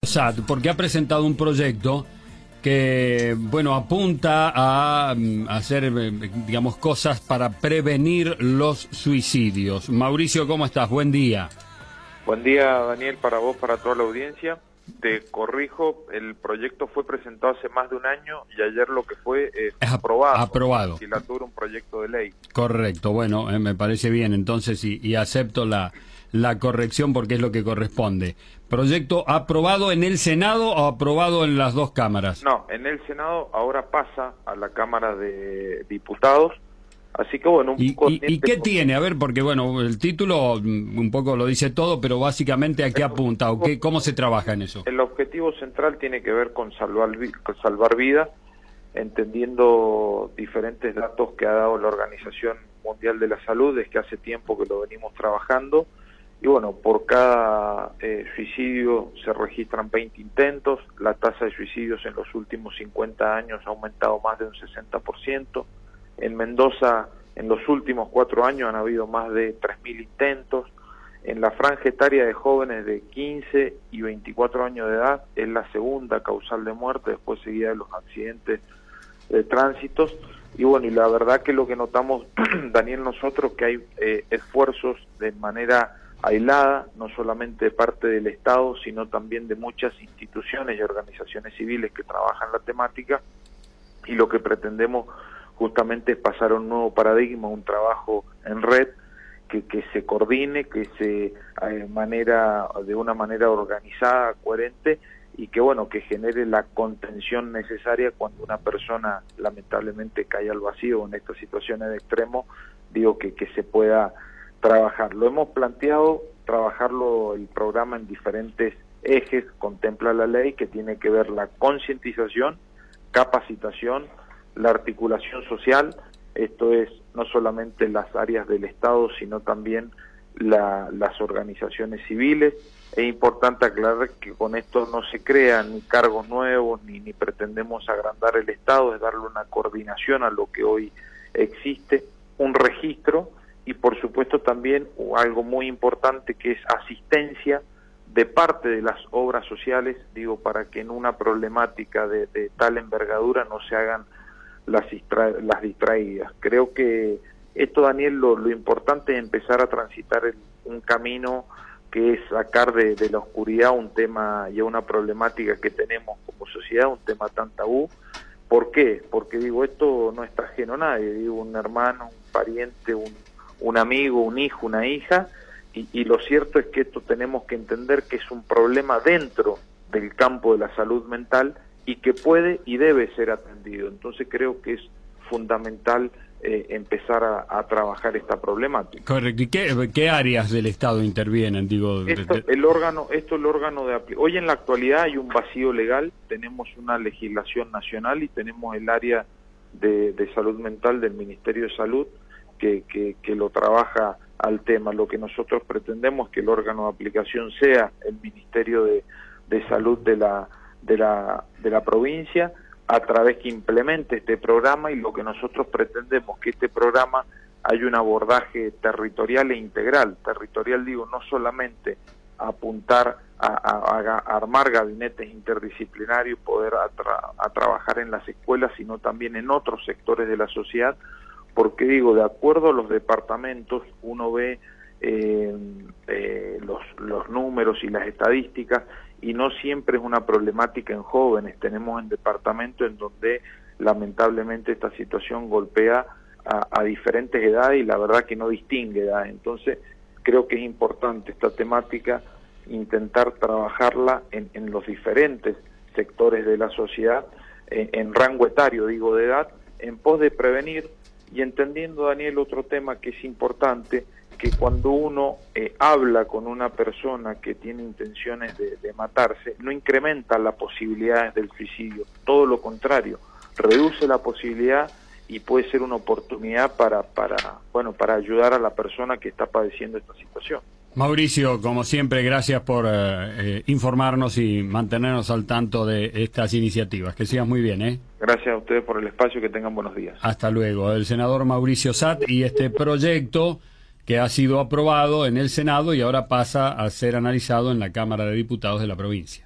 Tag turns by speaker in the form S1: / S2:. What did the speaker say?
S1: SAT, porque ha presentado un proyecto que, bueno, apunta a hacer, digamos, cosas para prevenir los suicidios. Mauricio, ¿cómo estás? Buen día.
S2: Buen día, Daniel, para vos, para toda la audiencia. Te corrijo, el proyecto fue presentado hace más de un año y ayer lo que fue es aprobado.
S1: Aprobado.
S2: Legislatura, un proyecto de ley.
S1: Correcto, bueno, me parece bien, entonces, y acepto la corrección porque es lo que corresponde. ¿Proyecto aprobado en el Senado o aprobado en las dos cámaras?
S2: No, en el Senado ahora pasa a la Cámara de Diputados, así que bueno...
S1: ¿Y qué tiene? A ver, porque bueno, el título un poco lo dice todo, pero básicamente ¿a qué apunta o cómo se trabaja en eso?
S2: El objetivo central tiene que ver con salvar vidas, entendiendo diferentes datos que ha dado la Organización Mundial de la Salud, es que hace tiempo que lo venimos trabajando. Y bueno, por cada suicidio se registran 20 intentos, la tasa de suicidios en los últimos 50 años ha aumentado más de un 60%, en Mendoza en los últimos 4 años han habido más de 3.000 intentos, en la franja etaria de jóvenes de 15 y 24 años de edad es la segunda causal de muerte, después seguida de los accidentes de tránsitos. Y bueno, y la verdad que lo que notamos, Daniel, nosotros que hay esfuerzos de manera aislada, no solamente de parte del Estado, sino también de muchas instituciones y organizaciones civiles que trabajan la temática, y lo que pretendemos justamente es pasar a un nuevo paradigma, un trabajo en red que se coordine, que se de una manera organizada, coherente, y que bueno, que genere la contención necesaria cuando una persona lamentablemente cae al vacío en estas situaciones de extremo, digo que se pueda trabajar. Lo hemos planteado, trabajarlo el programa en diferentes ejes, contempla la ley, que tiene que ver la concientización, capacitación, la articulación social, esto es no solamente las áreas del Estado, sino también las organizaciones civiles. Es importante aclarar que con esto no se crean ni cargos nuevos, ni pretendemos agrandar el Estado, es darle una coordinación a lo que hoy existe, un registro, y por supuesto también algo muy importante que es asistencia de parte de las obras sociales, digo, para que en una problemática de tal envergadura no se hagan las distraídas. Creo que esto, Daniel, lo importante es empezar a transitar un camino que es sacar de la oscuridad un tema y una problemática que tenemos como sociedad, un tema tan tabú. ¿Por qué? Porque digo, esto no está ajeno a nadie, digo, un hermano, un pariente, un amigo, un hijo, una hija, y lo cierto es que esto tenemos que entender que es un problema dentro del campo de la salud mental y que puede y debe ser atendido. Entonces creo que es fundamental empezar a trabajar esta problemática.
S1: Correcto. ¿Y qué áreas del Estado intervienen? Digo,
S2: el órgano de hoy en la actualidad hay un vacío legal, tenemos una legislación nacional y tenemos el área de salud mental del Ministerio de Salud que lo trabaja al tema. Lo que nosotros pretendemos es que el órgano de aplicación sea el Ministerio de Salud de la provincia, a través que implemente este programa, y lo que nosotros pretendemos que este programa haya un abordaje territorial e integral. Territorial, digo, no solamente apuntar a armar gabinetes interdisciplinarios, poder a trabajar en las escuelas, sino también en otros sectores de la sociedad, porque digo, de acuerdo a los departamentos, uno ve los números y las estadísticas, y no siempre es una problemática en jóvenes. Tenemos en departamentos en donde lamentablemente esta situación golpea a diferentes edades y la verdad que no distingue edad. Entonces creo que es importante esta temática, intentar trabajarla en los diferentes sectores de la sociedad, en rango etario, digo, de edad, en pos de prevenir, y entendiendo, Daniel, otro tema que es importante, que cuando uno habla con una persona que tiene intenciones de matarse, no incrementa las posibilidades del suicidio, todo lo contrario, reduce la posibilidad y puede ser una oportunidad para ayudar a la persona que está padeciendo esta situación.
S1: Mauricio, como siempre, gracias por informarnos y mantenernos al tanto de estas iniciativas. Que sigas muy bien, ¿eh?
S2: Gracias a ustedes por el espacio, que tengan buenos días.
S1: Hasta luego. El senador Mauricio SAT y este proyecto que ha sido aprobado en el Senado y ahora pasa a ser analizado en la Cámara de Diputados de la provincia.